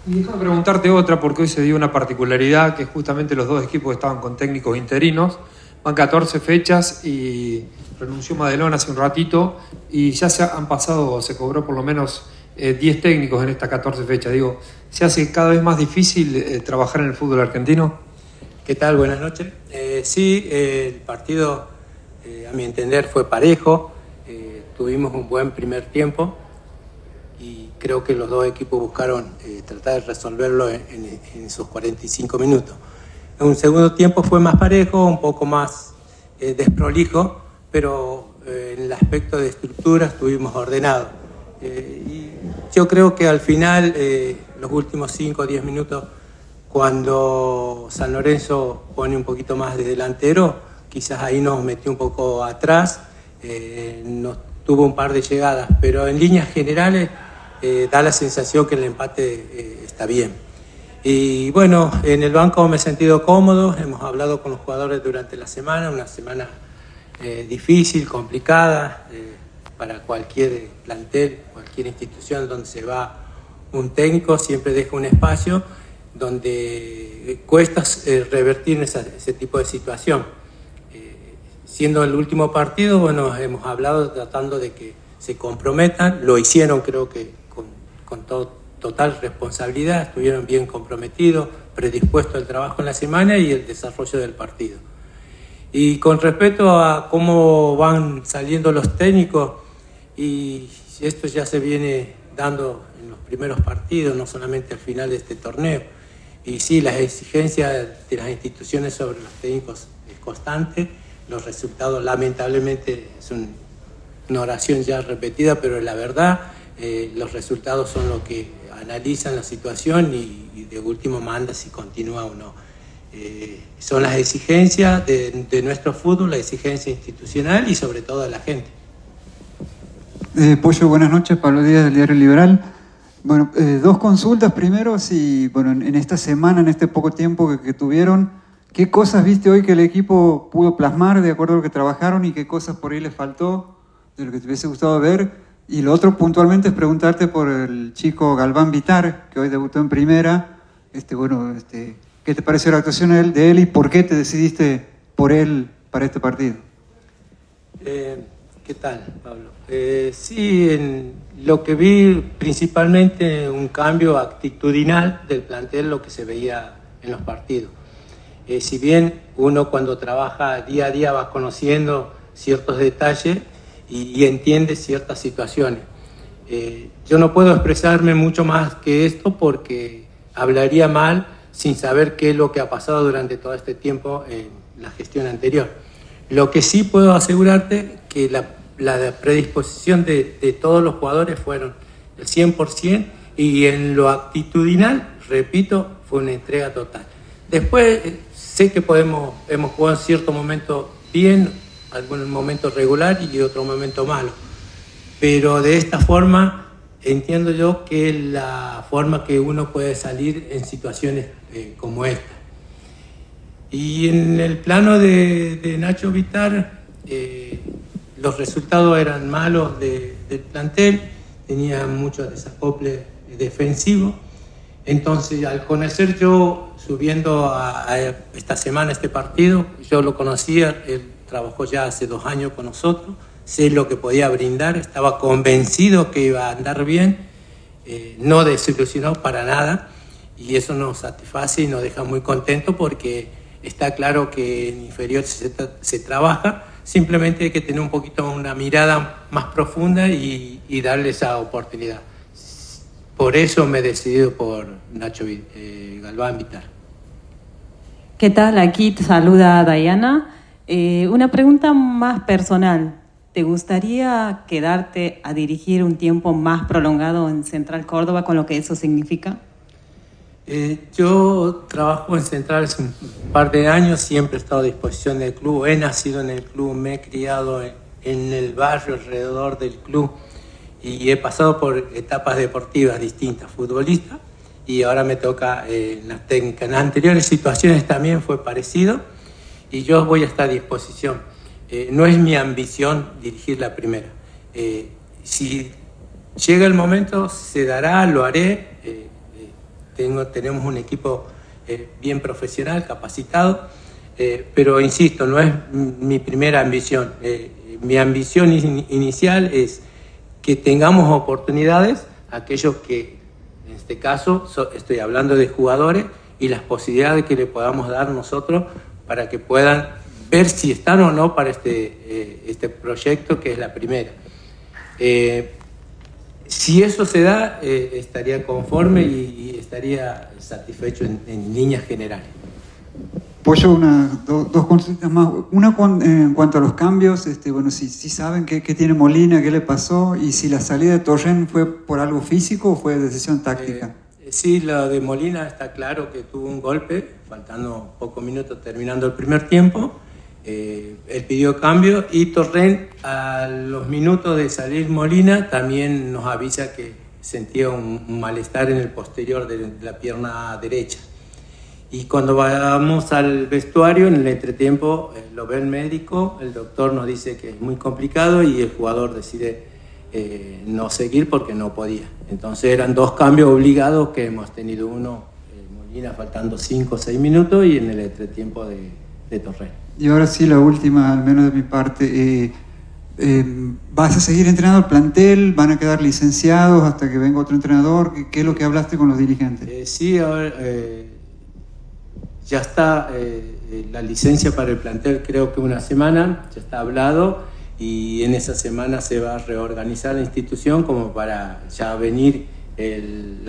Y déjame preguntarte otra, porque hoy se dio una particularidad, que justamente los dos equipos estaban con técnicos interinos. Van 14 fechas y renunció Madelón hace un ratito y ya han pasado, se cobró por lo menos 10 técnicos en estas 14 fechas. Digo, ¿se hace cada vez más difícil trabajar en el fútbol argentino? ¿Qué tal? Buenas noches. Sí, el partido, a mi entender, fue parejo. Tuvimos un buen primer tiempo y creo que los dos equipos buscaron tratar de resolverlo en sus 45 minutos. En un segundo tiempo fue más parejo, un poco más desprolijo, pero en el aspecto de estructura estuvimos ordenados. Y yo creo que al final, los últimos 5 o 10 minutos, cuando San Lorenzo pone un poquito más de delantero, quizás ahí nos metió un poco atrás, nos tuvo un par de llegadas, pero en líneas generales da la sensación que el empate está bien. Y bueno, en el banco me he sentido cómodo, hemos hablado con los jugadores durante la semana, una semana difícil, complicada, para cualquier plantel, cualquier institución donde se va un técnico, siempre deja un espacio donde cuesta revertir ese tipo de situación. Siendo el último partido, bueno, hemos hablado tratando de que se comprometan, lo hicieron creo que con total responsabilidad, estuvieron bien comprometidos, predispuestos al trabajo en la semana y el desarrollo del partido. Y con respecto a cómo van saliendo los técnicos, y esto ya se viene dando en los primeros partidos, no solamente al final de este torneo, y sí, las exigencias de las instituciones sobre los técnicos es constante, los resultados lamentablemente son una oración ya repetida, pero la verdad, los resultados son lo que analizan la situación y de último manda si continúa o no. Son las exigencias de nuestro fútbol, la exigencia institucional y sobre todo de la gente. Pollo, buenas noches, Pablo Díaz del Diario Liberal. Bueno, dos consultas. Primero, si bueno, en esta semana, en este poco tiempo que tuvieron, ¿qué cosas viste hoy que el equipo pudo plasmar de acuerdo a lo que trabajaron y qué cosas por ahí les faltó de lo que te hubiese gustado ver? Y lo otro puntualmente es preguntarte por el chico Galván Vitar, que hoy debutó en primera. ¿Qué te pareció la actuación de él y por qué te decidiste por él para este partido? ¿Qué tal, Pablo? Sí, en lo que vi principalmente un cambio actitudinal del plantel, lo que se veía en los partidos. Si bien uno cuando trabaja día a día va conociendo ciertos detalles y entiende ciertas situaciones. Yo no puedo expresarme mucho más que esto porque hablaría mal sin saber qué es lo que ha pasado durante todo este tiempo en la gestión anterior. Lo que sí puedo asegurarte que la predisposición de todos los jugadores fueron el 100% y en lo actitudinal, repito, fue una entrega total. Después sé que hemos jugado en cierto momento bien, algún momento regular y otro momento malo, pero de esta forma entiendo yo que es la forma que uno puede salir en situaciones como esta. Y en el plano de Nacho Vitar, los resultados eran malos del plantel, tenía mucho desacople defensivo. Entonces, al conocer yo, subiendo a esta semana este partido, yo lo conocía, él trabajó ya hace 2 años con nosotros, sé lo que podía brindar, estaba convencido que iba a andar bien, no desilusionó para nada, y eso nos satisface y nos deja muy contentos porque está claro que en inferior se trabaja, simplemente hay que tener un poquito una mirada más profunda y darle esa oportunidad. Por eso me he decidido por Nacho Galván Vitar. ¿Qué tal? Aquí te saluda Dayana. Una pregunta más personal. ¿Te gustaría quedarte a dirigir un tiempo más prolongado en Central Córdoba con lo que eso significa? Yo trabajo en Central hace un par de años, siempre he estado a disposición del club, he nacido en el club, me he criado en el barrio alrededor del club y he pasado por etapas deportivas distintas, futbolista, y ahora me toca en la técnica. En las anteriores situaciones también fue parecido y yo voy a estar a disposición. No es mi ambición dirigir la primera. Si llega el momento, se dará, lo haré. tenemos un equipo bien profesional, capacitado, pero insisto, no es mi primera ambición. Mi ambición inicial es que tengamos oportunidades, aquellos que, en este caso, estoy hablando de jugadores, y las posibilidades que le podamos dar nosotros para que puedan ver si están o no para este proyecto, que es la primera. Si eso se da, estaría conforme y estaría satisfecho en líneas generales. Pollo, dos consultas más. Una en cuanto a los cambios, bueno, si saben qué tiene Molina, qué le pasó, y si la salida de Torrent fue por algo físico o fue decisión táctica. Sí, lo de Molina está claro que tuvo un golpe, faltando pocos minutos terminando el primer tiempo. Él pidió cambio y Torrent, a los minutos de salir Molina, también nos avisa que sentía un malestar en el posterior de la pierna derecha. Y cuando vamos al vestuario, en el entretiempo, lo ve el médico, el doctor nos dice que es muy complicado y el jugador decide no seguir porque no podía. Entonces eran dos cambios obligados que hemos tenido, uno, Molina faltando 5 o 6 minutos, y en el entretiempo de Torrent. Y ahora sí, la última, al menos de mi parte. ¿Vas a seguir entrenando al plantel? ¿Van a quedar licenciados hasta que venga otro entrenador? ¿Qué es lo que hablaste con los dirigentes? Sí, ahora, ya está la licencia para el plantel, creo que una semana, ya está hablado, y en esa semana se va a reorganizar la institución como para ya venir el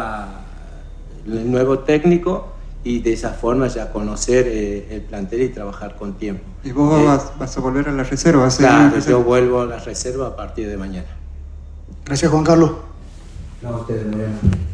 nuevo técnico, y de esa forma ya conocer el plantel y trabajar con tiempo. ¿Y vos vas a volver a la reserva? Claro, yo vuelvo a la reserva a partir de mañana. Gracias, Juan Carlos. No, ustedes, Moreno.